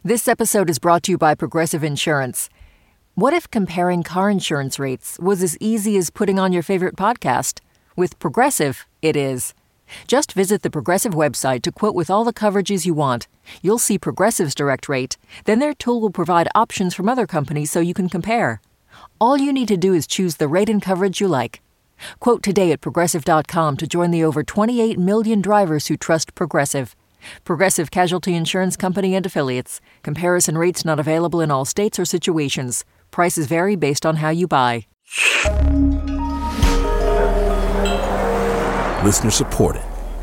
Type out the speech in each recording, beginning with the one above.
This episode is brought to you by Progressive Insurance. What if comparing car insurance rates was as easy as putting on your favorite podcast? With Progressive, it is. Just visit the Progressive website to quote with all the coverages you want. You'll see Progressive's direct rate. Then their tool will provide options from other companies so you can compare. All you need to do is choose the rate and coverage you like. Quote today at Progressive.com to join the over 28 million drivers who trust Progressive. Progressive Casualty Insurance Company and Affiliates. Comparison rates not available in all states or situations. Prices vary based on how you buy. Listener supported.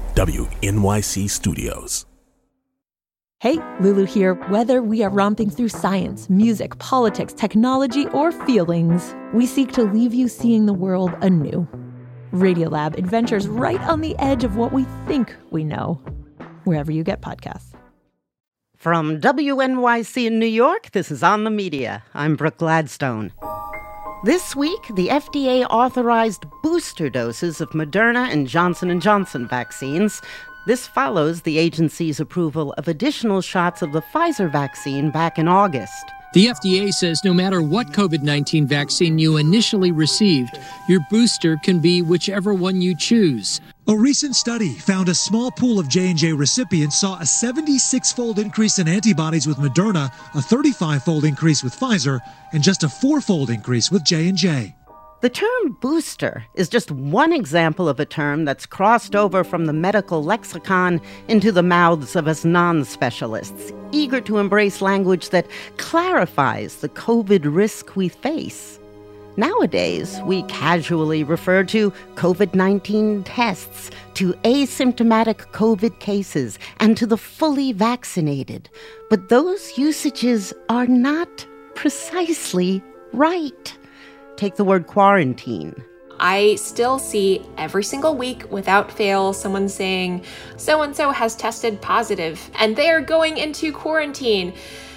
WNYC Studios. Hey, Lulu here. Whether we are romping through science, music, politics, technology, or feelings, we seek to leave you seeing the world anew. Radiolab adventures right on the edge of what we think we know. Wherever you get podcasts. From WNYC in New York, this is On the Media. I'm Brooke Gladstone. This week, the FDA authorized booster doses of Moderna and Johnson & Johnson vaccines. This follows the agency's approval of additional shots of the Pfizer vaccine back in August. The FDA says no matter what COVID-19 vaccine you initially received, your booster can be whichever one you choose. A recent study found a small pool of J&J recipients saw a 76-fold increase in antibodies with Moderna, a 35-fold increase with Pfizer, and just a 4-fold increase with J&J. The term booster is just one example of a term that's crossed over from the medical lexicon into the mouths of us non-specialists, eager to embrace language that clarifies the COVID risk we face. Nowadays, we casually refer to COVID-19 tests, to asymptomatic COVID cases, and to the fully vaccinated. But those usages are not precisely right. Take the word quarantine. I still see every single week, without fail, someone saying, so-and-so has tested positive, and they're going into quarantine.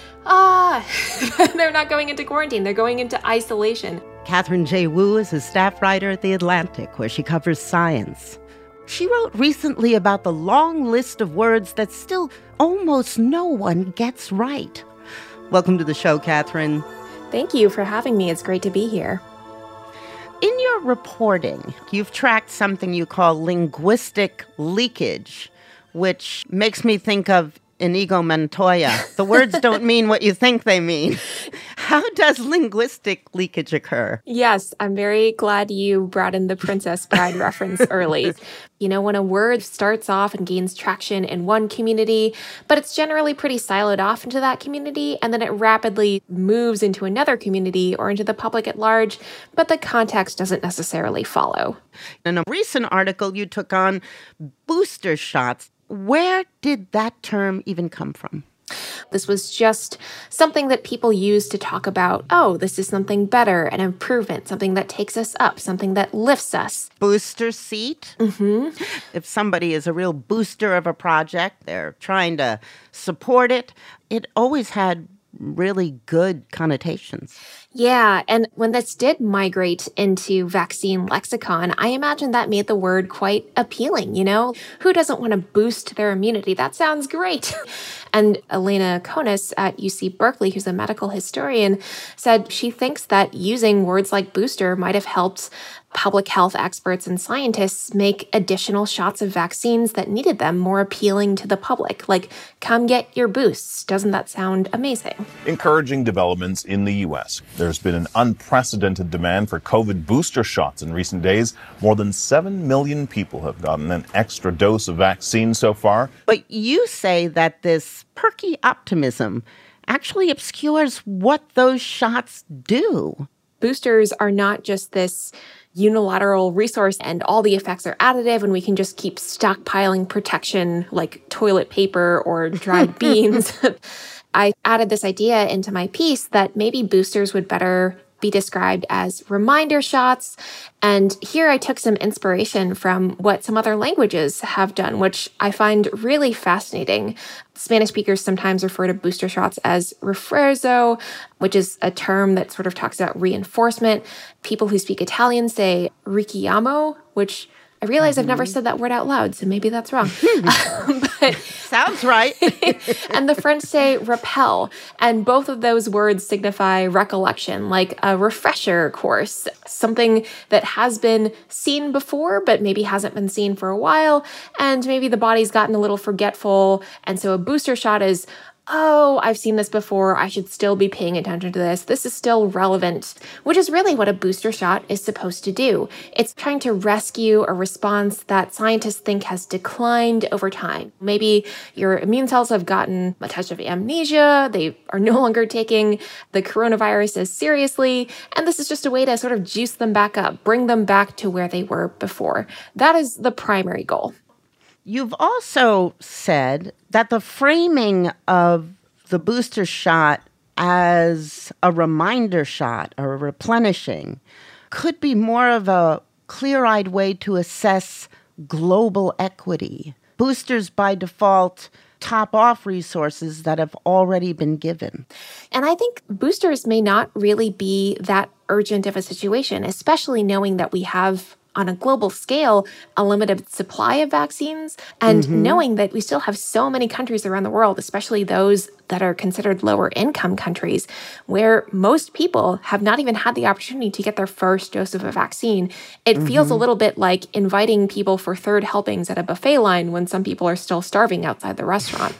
They're not going into quarantine. They're going into isolation. Catherine J. Wu is a staff writer at The Atlantic, where she covers science. She wrote recently about the long list of words that still almost no one gets right. Welcome to the show, Catherine. Thank you for having me. It's great to be here. In your reporting, you've tracked something you call linguistic leakage, which makes me think of Inigo Montoya. The words don't mean what you think they mean. How does linguistic leakage occur? Yes, I'm very glad you brought in the Princess Bride reference early. You know, when a word starts off and gains traction in one community, but it's generally pretty siloed off into that community, and then it rapidly moves into another community or into the public at large, but the context doesn't necessarily follow. In a recent article, you took on booster shots. Where did that term even come from? This was just something that people use to talk about, oh, this is something better, an improvement, something that takes us up, something that lifts us. Booster seat? Mm-hmm. If somebody is a real booster of a project, they're trying to support it, it always had really good connotations. Yeah, and when this did migrate into vaccine lexicon, I imagine that made the word quite appealing, you know? Who doesn't want to boost their immunity? That sounds great. And Elena Conis at UC Berkeley, who's a medical historian, said she thinks that using words like booster might have helped public health experts and scientists make additional shots of vaccines that needed them more appealing to the public. Like, come get your boosts. Doesn't that sound amazing? Encouraging developments in the U.S. There's been an unprecedented demand for COVID booster shots in recent days. More than 7 million people have gotten an extra dose of vaccine so far. But you say that this perky optimism actually obscures what those shots do. Boosters are not just this unilateral resource and all the effects are additive and we can just keep stockpiling protection like toilet paper or dried beans. I added this idea into my piece that maybe boosters would better be described as reminder shots. And here I took some inspiration from what some other languages have done, which I find really fascinating. Spanish speakers sometimes refer to booster shots as refuerzo, which is a term that sort of talks about reinforcement. People who speak Italian say richiamo, which I realize I've never said that word out loud, so maybe that's wrong. But sounds right. and the French say rappel. And both of those words signify recollection, like a refresher course, something that has been seen before, but maybe hasn't been seen for a while. And maybe the body's gotten a little forgetful. And so a booster shot is, oh, I've seen this before. I should still be paying attention to this. This is still relevant, which is really what a booster shot is supposed to do. It's trying to rescue a response that scientists think has declined over time. Maybe your immune cells have gotten a touch of amnesia. They are no longer taking the coronavirus as seriously. And this is just a way to sort of juice them back up, bring them back to where they were before. That is the primary goal. You've also said that the framing of the booster shot as a reminder shot or a replenishing could be more of a clear-eyed way to assess global equity. Boosters, by default, top off resources that have already been given. And I think boosters may not really be that urgent of a situation, especially knowing that we have on a global scale, a limited supply of vaccines, and knowing that we still have so many countries around the world, especially those that are considered lower income countries, where most people have not even had the opportunity to get their first dose of a vaccine. It feels a little bit like inviting people for third helpings at a buffet line when some people are still starving outside the restaurant.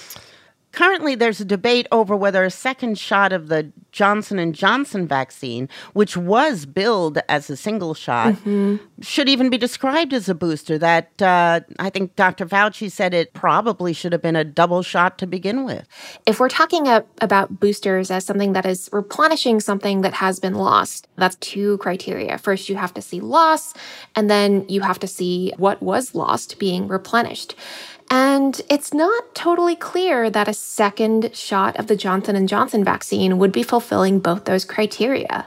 Currently, there's a debate over whether a second shot of the Johnson & Johnson vaccine, which was billed as a single shot, should even be described as a booster. That I think Dr. Fauci said it probably should have been a double shot to begin with. If we're talking about boosters as something that is replenishing something that has been lost, that's two criteria. First, you have to see loss, and then you have to see what was lost being replenished. And it's not totally clear that a second shot of the Johnson & Johnson vaccine would be fulfilling both those criteria.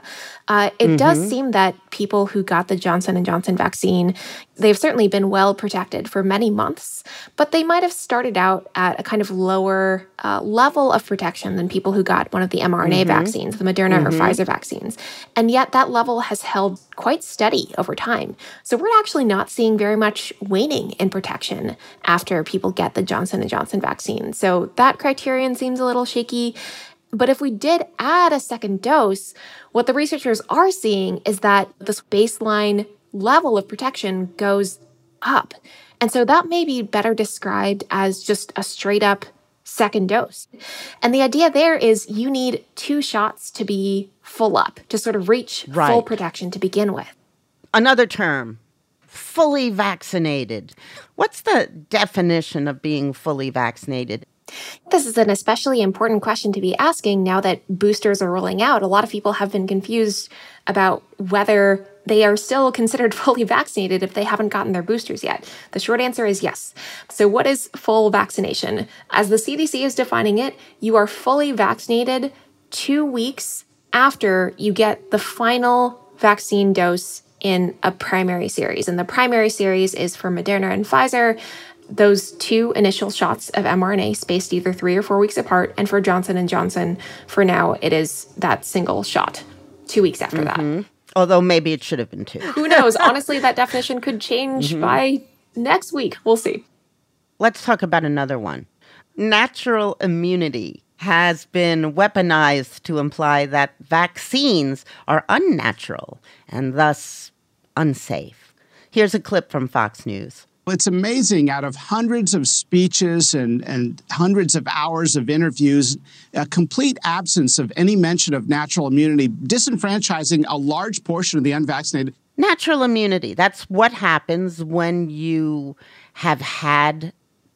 It does seem that people who got the Johnson & Johnson vaccine, they've certainly been well protected for many months, but they might have started out at a kind of lower level of protection than people who got one of the mRNA vaccines, the Moderna or Pfizer vaccines. And yet that level has held quite steady over time. So we're actually not seeing very much waning in protection after people get the Johnson & Johnson vaccine. So that criterion seems a little shaky. But if we did add a second dose, what the researchers are seeing is that this baseline level of protection goes up. And so that may be better described as just a straight up second dose. And the idea there is you need 2 shots to be full up, to sort of reach full protection to begin with. Another term, fully vaccinated. What's the definition of being fully vaccinated? This is an especially important question to be asking now that boosters are rolling out. A lot of people have been confused about whether they are still considered fully vaccinated if they haven't gotten their boosters yet. The short answer is yes. So what is full vaccination? As the CDC is defining it, you are fully vaccinated 2 weeks after you get the final vaccine dose in a primary series. And the primary series is for Moderna and Pfizer. Those 2 initial shots of mRNA spaced either 3 or 4 weeks apart. And for Johnson & Johnson, for now, it is that single shot 2 weeks after that. Although maybe it should have been 2. Who knows? Honestly, that definition could change by next week. We'll see. Let's talk about another one. Natural immunity has been weaponized to imply that vaccines are unnatural and thus unsafe. Here's a clip from Fox News. It's amazing, out of hundreds of speeches and hundreds of hours of interviews, a complete absence of any mention of natural immunity, disenfranchising a large portion of the unvaccinated. Natural immunity, that's what happens when you have had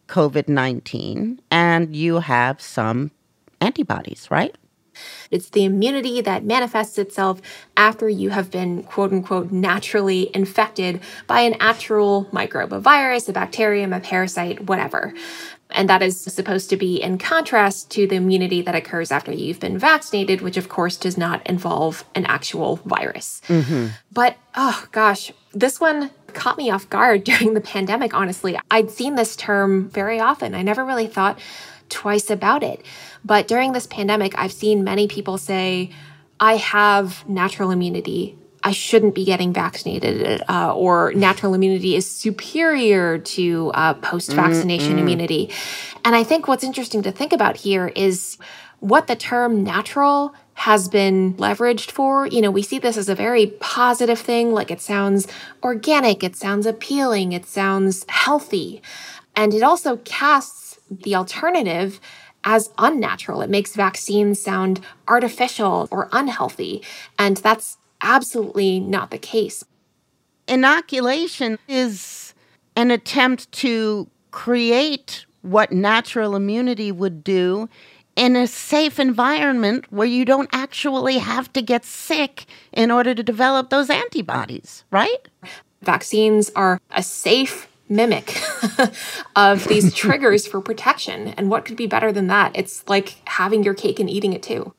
COVID-19 and you have some antibodies, right? It's the immunity that manifests itself after you have been, quote unquote, naturally infected by an actual microbe, a virus, a bacterium, a parasite, whatever. And that is supposed to be in contrast to the immunity that occurs after you've been vaccinated, which of course does not involve an actual virus. But, oh gosh, this one caught me off guard during the pandemic, honestly. I'd seen this term very often. I never really thought twice about it. But during this pandemic, I've seen many people say, I have natural immunity. I shouldn't be getting vaccinated, or natural immunity is superior to post-vaccination immunity. And I think what's interesting to think about here is what the term natural has been leveraged for. You know, we see this as a very positive thing, like it sounds organic, it sounds appealing, it sounds healthy. And it also casts the alternative as unnatural. It makes vaccines sound artificial or unhealthy. And that's absolutely not the case. Inoculation is an attempt to create what natural immunity would do in a safe environment where you don't actually have to get sick in order to develop those antibodies, right? Vaccines are a safe mimic of these triggers for protection. And what could be better than that? It's like having your cake and eating it too.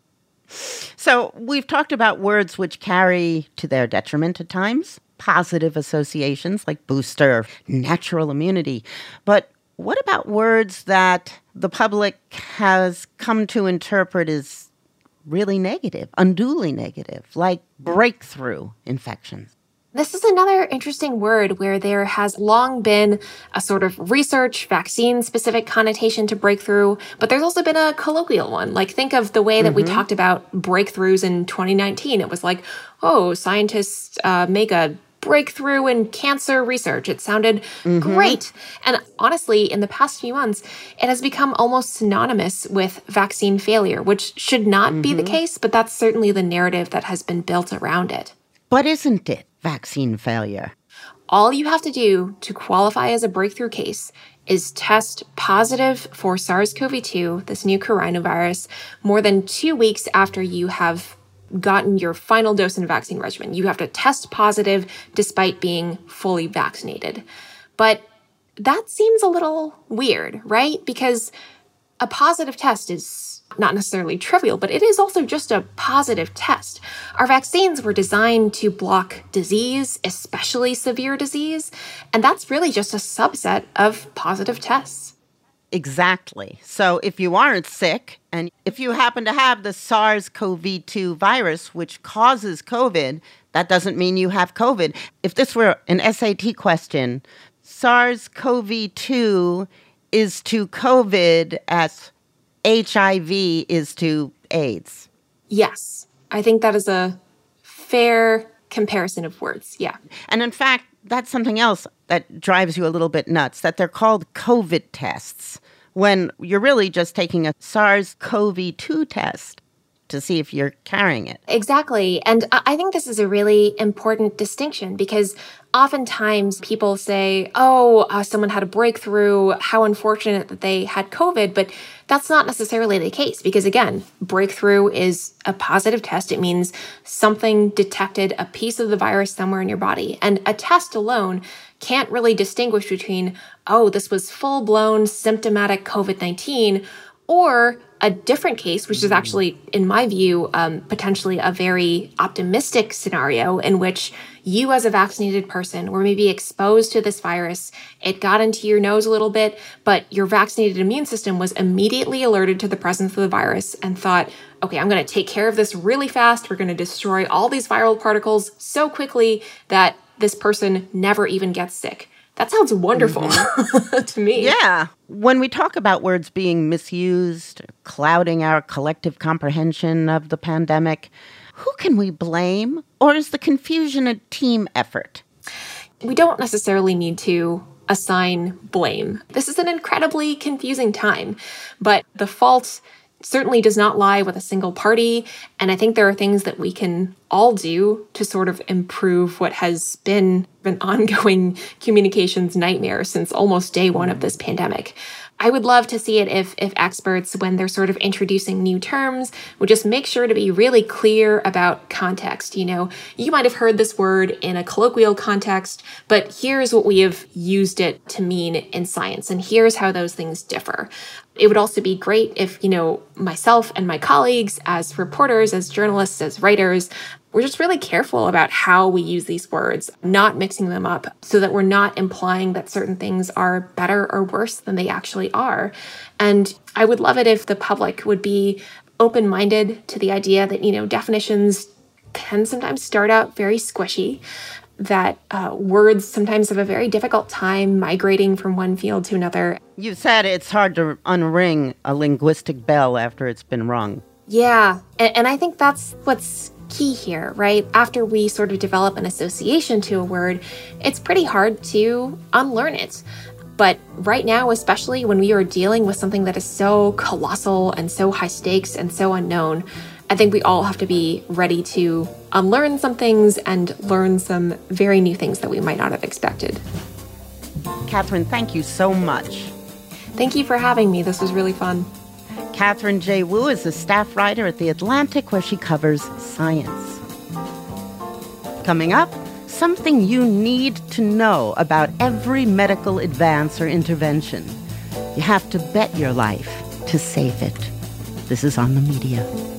So we've talked about words which carry, to their detriment at times, positive associations like booster, natural immunity. But what about words that the public has come to interpret as really negative, unduly negative, like breakthrough infections? This is another interesting word where there has long been a sort of research, vaccine-specific connotation to breakthrough, but there's also been a colloquial one. Like, think of the way that we talked about breakthroughs in 2019. It was like, oh, scientists make a breakthrough in cancer research. It sounded great. And honestly, in the past few months, it has become almost synonymous with vaccine failure, which should not be the case, but that's certainly the narrative that has been built around it. But isn't it vaccine failure? All you have to do to qualify as a breakthrough case is test positive for SARS-CoV-2, this new coronavirus, more than 2 weeks after you have gotten your final dose in a vaccine regimen. You have to test positive despite being fully vaccinated. But that seems a little weird, right? Because a positive test is not necessarily trivial, but it is also just a positive test. Our vaccines were designed to block disease, especially severe disease, and that's really just a subset of positive tests. Exactly. So if you aren't sick, and if you happen to have the SARS-CoV-2 virus, which causes COVID, that doesn't mean you have COVID. If this were an SAT question, SARS-CoV-2 is to COVID as HIV is to AIDS. Yes, I think that is a fair comparison of words, yeah. And in fact, that's something else that drives you a little bit nuts, that they're called COVID tests, when you're really just taking a SARS-CoV-2 test to see if you're carrying it. Exactly. And I think this is a really important distinction because oftentimes people say, someone had a breakthrough, how unfortunate that they had COVID, but that's not necessarily the case because, again, breakthrough is a positive test. It means something detected a piece of the virus somewhere in your body. And a test alone can't really distinguish between, this was full-blown symptomatic COVID-19 or a different case, which is actually, in my view, potentially a very optimistic scenario in which you as a vaccinated person were maybe exposed to this virus, it got into your nose a little bit, but your vaccinated immune system was immediately alerted to the presence of the virus and thought, okay, I'm going to take care of this really fast. We're going to destroy all these viral particles so quickly that this person never even gets sick. That sounds wonderful to me. Yeah. When we talk about words being misused, clouding our collective comprehension of the pandemic, who can we blame? Or is the confusion a team effort? We don't necessarily need to assign blame. This is an incredibly confusing time, but the fault certainly does not lie with a single party. And I think there are things that we can all do to sort of improve what has been an ongoing communications nightmare since almost day one of this pandemic. I would love to see it if experts, when they're sort of introducing new terms, would just make sure to be really clear about context. You know, you might have heard this word in a colloquial context, but here's what we have used it to mean in science, and here's how those things differ. It would also be great if, myself and my colleagues as reporters, as journalists, as writers, we're just really careful about how we use these words, not mixing them up so that we're not implying that certain things are better or worse than they actually are. And I would love it if the public would be open-minded to the idea that, definitions can sometimes start out very squishy, that words sometimes have a very difficult time migrating from one field to another. You said it's hard to unring a linguistic bell after it's been rung. Yeah, and I think that's what's key here, right? After we sort of develop an association to a word, it's pretty hard to unlearn it. But right now, especially when we are dealing with something that is so colossal and so high stakes and so unknown, I think we all have to be ready to unlearn some things and learn some very new things that we might not have expected. Katherine, thank you so much. Thank you for having me. This was really fun. Katherine J. Wu is a staff writer at The Atlantic, where she covers science. Coming up, something you need to know about every medical advance or intervention. You have to bet your life to save it. This is On the Media.